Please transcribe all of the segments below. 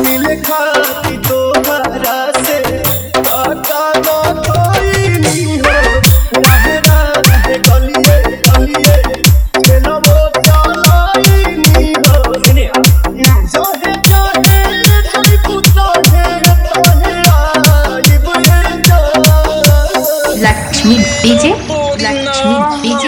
मिले खाती तोहरा से काका ना कोई हो लहरा रहे गलिए गलिए खेला वो चालाई नी हो जोहे जोहे धरी पुता है तोहे आई बुए जा लक्ष्मी डीजे लक्ष्मी डीजे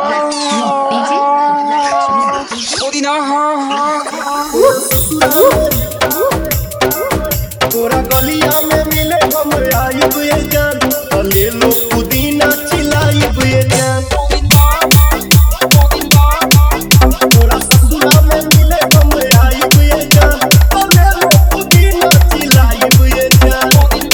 तोरा गलिया में मिले हम आई बुए जान ले लो पुदीना चिलाई बुए जान तोरा ससुरा में मिले हम आई बुए जान ले लो पुदीना चिलाई बुए जान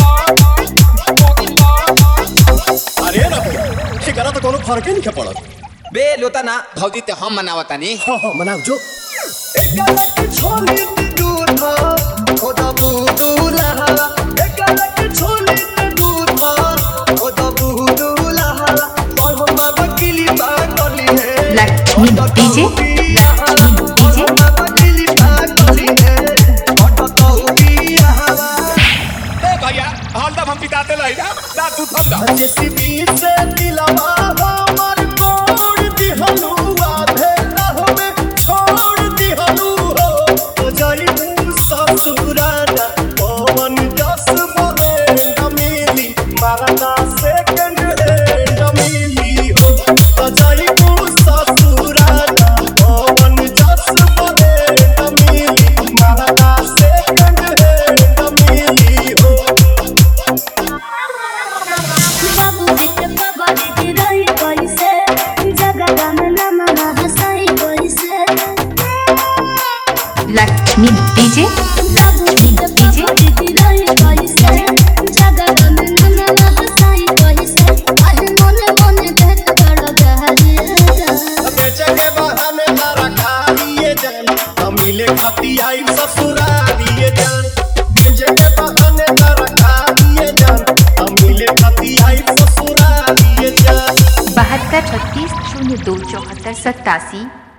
अरे रबिया एकरा तो कोनो फर्क नहीं पड़त बे लोता ना भौजी ते हम मनावतानी मनाओ जो एक छोली दूधा ओदा बुदुला एक छोली दूधा ओदा बुदुला और हम बाबा किली बागली है लक्ष्मी डीजे लक्ष्मी डीजे बाबा किली बागली है और तो बिया ए भैया हल्दा हम पिताते लई ना तू थंदा जेसीबी से दिलवा हमर कोड़ दिहलुआ भेला हमें छोड़ दिहलु हो तो जाई ससुराना पवन जस मोहे मिली मारना सेकंड हैंड मिली हो तो जाई ससुराना पवन जस मोहे मिली मारना सेकंड हैंड मिली हो बाबू बिट पगड़ी दी रही कैसे जगह में नमन हंसाई कैसे लक्ष्मी डीजे बाबू बिट पगड़ी दी रही कैसे जगह में नमन हंसाई कैसे आज मोने मोने देख कर गहरी बेचे के बहाने तारा खाइए जान हम मिले खाती आई ससुरालिए जान बेचे के बहाने तारा खाइए जान हम मिले खाती आई ससुरालिए जान 72 36 02 74 87